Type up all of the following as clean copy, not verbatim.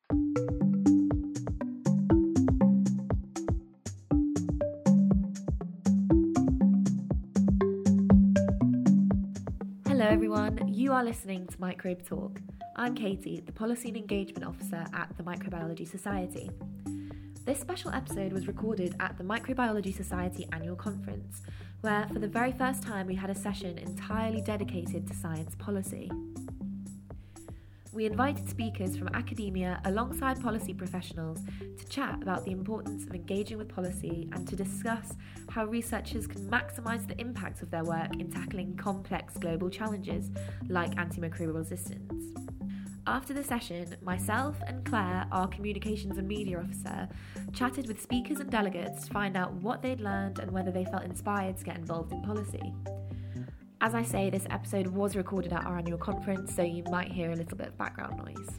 Hello everyone, you are listening to Microbe Talk. I'm Katie, the Policy and Engagement Officer at the Microbiology Society. This special episode was recorded at the Microbiology Society annual conference, where for the very first time we had a session entirely dedicated to science policy. We invited speakers from academia alongside policy professionals to chat about the importance of engaging with policy and to discuss how researchers can maximise the impact of their work in tackling complex global challenges like antimicrobial resistance. After the session, myself and Claire, our Communications and Media Officer, chatted with speakers and delegates to find out what they'd learned and whether they felt inspired to get involved in policy. As I say, this episode was recorded at our annual conference, so you might hear a little bit of background noise.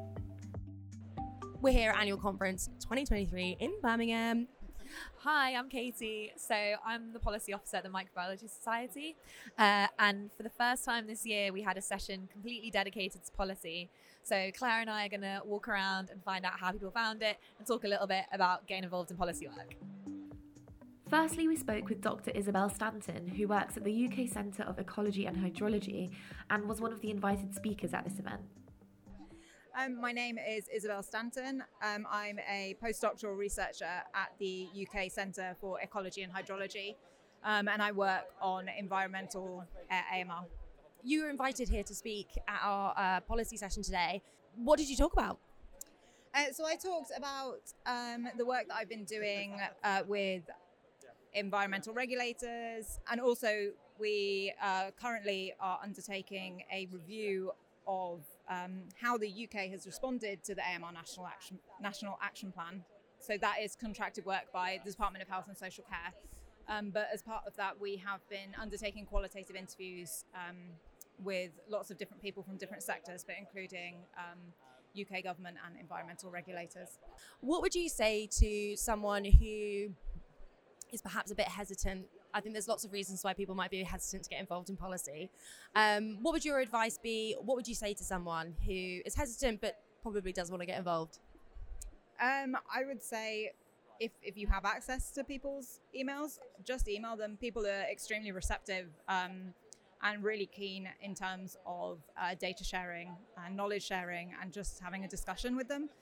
We're here at Annual Conference 2023 in Birmingham. Hi, I'm Katie. So I'm the Policy Officer at the Microbiology Society. And for the first time this year, we had a session completely dedicated to policy. So Claire and I are going to walk around and find out how people found it and talk a little bit about getting involved in policy work. Firstly, we spoke with Dr. Isabel Stanton, who works at the UK Centre of Ecology and Hydrology and was one of the invited speakers at this event. My name is Isabel Stanton. I'm a postdoctoral researcher at the UK Centre for Ecology and Hydrology, and I work on environmental AMR. You were invited here to speak at our policy session today. What did you talk about? So I talked about the work that I've been doing with environmental regulators, and also we currently are undertaking a review of how the UK has responded to the AMR National Action Plan. So that is contracted work by the Department of Health and Social Care. But as part of that, we have been undertaking qualitative interviews with lots of different people from different sectors, but including UK government and environmental regulators. What would you say to someone who is perhaps a bit hesitant? I think there's lots of reasons why people might be hesitant to get involved in policy. What would your advice be? What would you say to someone who is hesitant but probably does want to get involved? I would say if you have access to people's emails, just email them. People are extremely receptive and really keen in terms of data sharing and knowledge sharing and just having a discussion with them.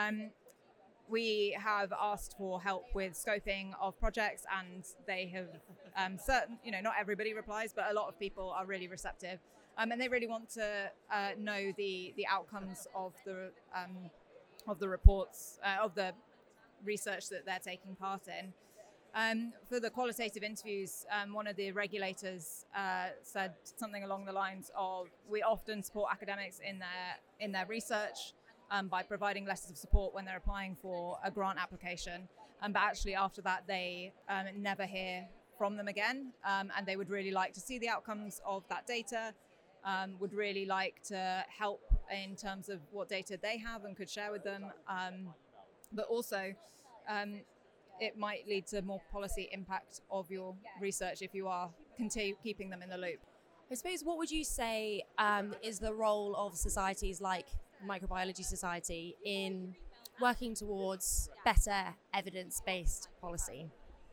We have asked for help with scoping of projects, and they have not everybody replies, but a lot of people are really receptive, and they really want to know the outcomes of the reports of the research that they're taking part in. For the qualitative interviews, one of the regulators said something along the lines of, we often support academics in their research by providing letters of support when they're applying for a grant application. But actually after that, they never hear from them again. And they would really like to see the outcomes of that data, would really like to help in terms of what data they have and could share with them. But also, it might lead to more policy impact of your research if you are keeping them in the loop. I suppose, what would you say is the role of societies like Microbiology Society in working towards better evidence-based policy?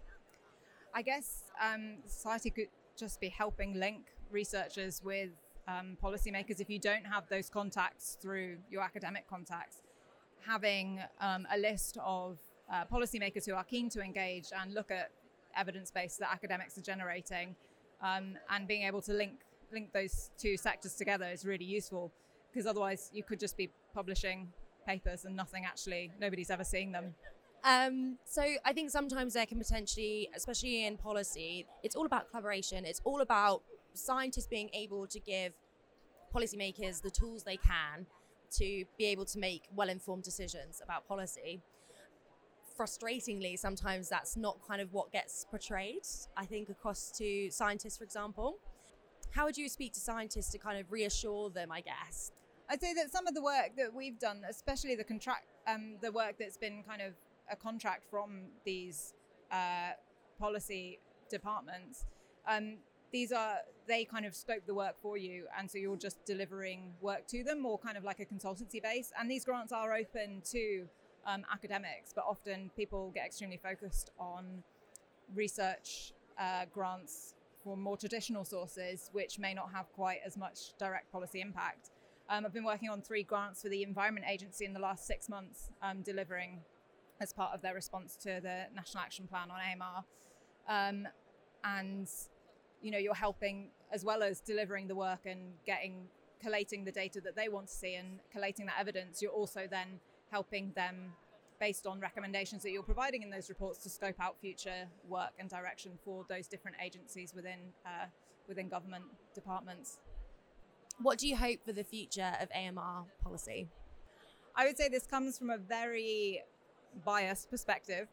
I guess society could just be helping link researchers with policymakers. If you don't have those contacts through your academic contacts, having a list of policymakers who are keen to engage and look at evidence base that academics are generating, and being able to link those two sectors together is really useful, because otherwise you could just be publishing papers and nobody's ever seeing them. So I think sometimes there can potentially, especially in policy, it's all about collaboration. It's all about scientists being able to give policymakers the tools they can to be able to make well-informed decisions about policy. Frustratingly, sometimes that's not kind of what gets portrayed, I think, across to scientists, for example. How would you speak to scientists to kind of reassure them, I guess? I'd say that some of the work that we've done, especially the work that's been kind of a contract from these policy departments, they kind of scope the work for you, and so you're just delivering work to them, more kind of like a consultancy base. And these grants are open to academics, but often people get extremely focused on research grants from more traditional sources, which may not have quite as much direct policy impact. I've been working on 3 grants for the Environment Agency in the last 6 months, delivering as part of their response to the National Action Plan on AMR. And, you're helping, as well as delivering the work and collating the data that they want to see and collating that evidence, you're also then helping them, based on recommendations that you're providing in those reports, to scope out future work and direction for those different agencies within government departments. What do you hope for the future of AMR policy? I would say this comes from a very biased perspective.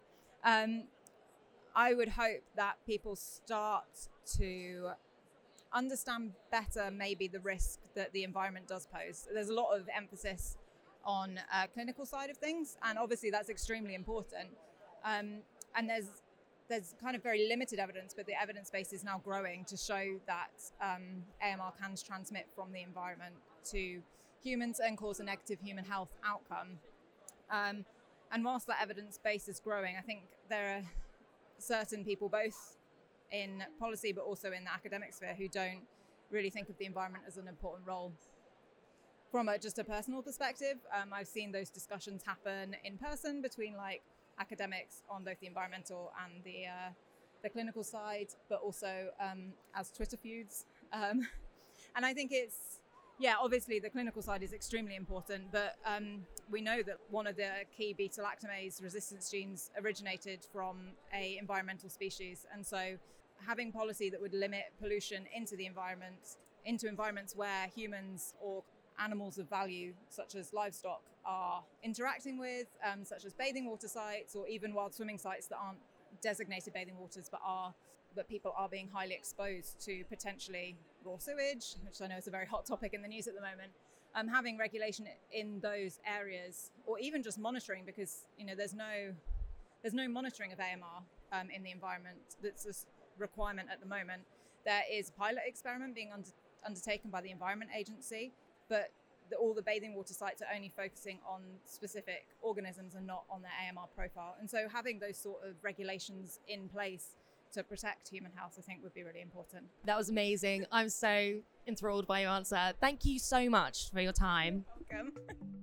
I would hope that people start to understand better maybe the risk that the environment does pose. There's a lot of emphasis on clinical side of things, and obviously that's extremely important. And there's kind of very limited evidence, but the evidence base is now growing to show that AMR can transmit from the environment to humans and cause a negative human health outcome. And whilst that evidence base is growing, I think there are certain people, both in policy but also in the academic sphere, who don't really think of the environment as an important role. From just a personal perspective, I've seen those discussions happen in person between academics on both the environmental and the clinical side, but also as Twitter feuds. And I think obviously the clinical side is extremely important, but we know that one of the key beta-lactamase resistance genes originated from a environmental species. And so having policy that would limit pollution into the environment, into environments where humans or animals of value, such as livestock, are interacting with, such as bathing water sites or even wild swimming sites that aren't designated bathing waters, but people are being highly exposed to potentially raw sewage, which I know is a very hot topic in the news at the moment. Having regulation in those areas, or even just monitoring, because there's no monitoring of AMR in the environment. That's a requirement at the moment. There is a pilot experiment being undertaken by the Environment Agency, but all the bathing water sites are only focusing on specific organisms and not on their AMR profile. And so having those sort of regulations in place to protect human health, I think, would be really important. That was amazing. I'm so enthralled by your answer. Thank you so much for your time. Welcome.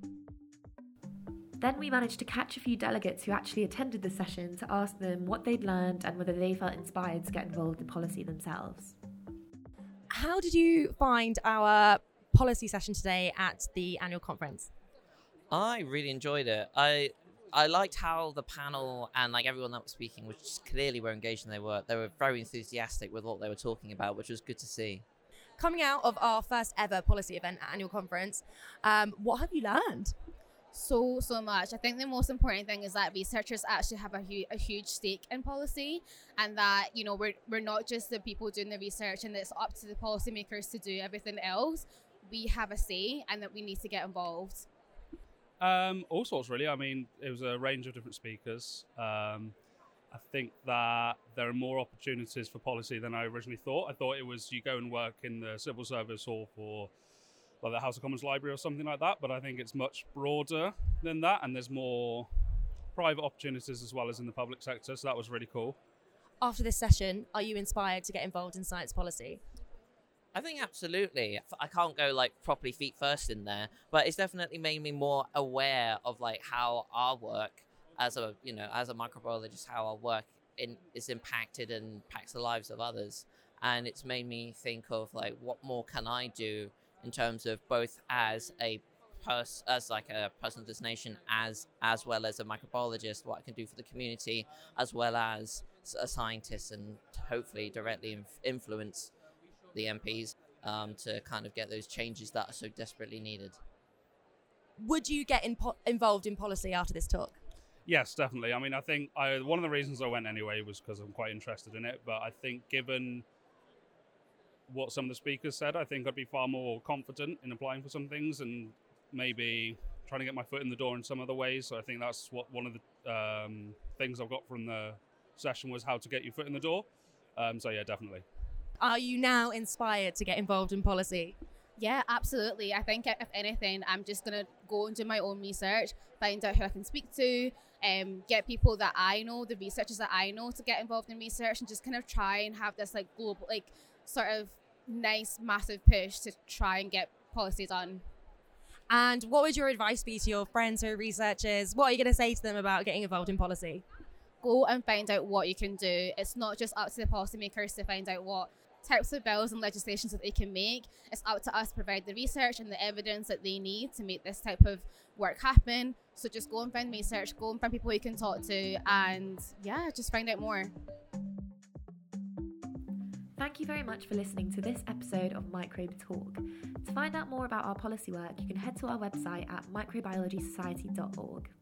Then we managed to catch a few delegates who actually attended the session to ask them what they'd learned and whether they felt inspired to get involved in policy themselves. How did you find our policy session today at the annual conference? I really enjoyed it. I liked how the panel and everyone that was speaking, which clearly were engaged and they were very enthusiastic with what they were talking about, which was good to see. Coming out of our first ever policy event at annual conference, what have you learned? So much. I think the most important thing is that researchers actually have a huge stake in policy, and that we're not just the people doing the research, and it's up to the policymakers to do everything else. We have a say, and that we need to get involved. All sorts, really. I mean, it was a range of different speakers. I think that there are more opportunities for policy than I originally thought. I thought it was you go and work in the civil service or for the House of Commons Library or something like that, but I think it's much broader than that, and there's more private opportunities as well as in the public sector, so that was really cool. After this session, are you inspired to get involved in science policy? I think absolutely. I can't go properly feet first in there, but it's definitely made me more aware of how our work as a microbiologist, how our work is impacted and impacts the lives of others. And it's made me think of what more can I do in terms of both as a person of this nation, as well as a microbiologist, what I can do for the community, as well as a scientist, and hopefully directly influence the MPs to kind of get those changes that are so desperately needed. Would you get involved in policy after this talk? Yes, definitely. I mean, I think one of the reasons I went anyway was because I'm quite interested in it, but I think given what some of the speakers said, I think I'd be far more confident in applying for some things and maybe trying to get my foot in the door in some other ways. So I think that's what one of the things I've got from the session was how to get your foot in the door. So yeah, definitely. Are you now inspired to get involved in policy? Yeah, absolutely. I think if anything, I'm just going to go and do my own research, find out who I can speak to, get people that I know, the researchers that I know to get involved in research, and just kind of try and have this like global, like sort of nice, massive push to try and get policy done. And what would your advice be to your friends who are researchers? What are you going to say to them about getting involved in policy? Go and find out what you can do. It's not just up to the policymakers to find out what types of bills and legislations that they can make. It's up to us to provide the research and the evidence that they need to make this type of work happen. So just go and find research, go and find people you can talk to, and yeah, just find out more. Thank you very much for listening to this episode of Microbe Talk. To find out more about our policy work, you can head to our website at microbiologysociety.org.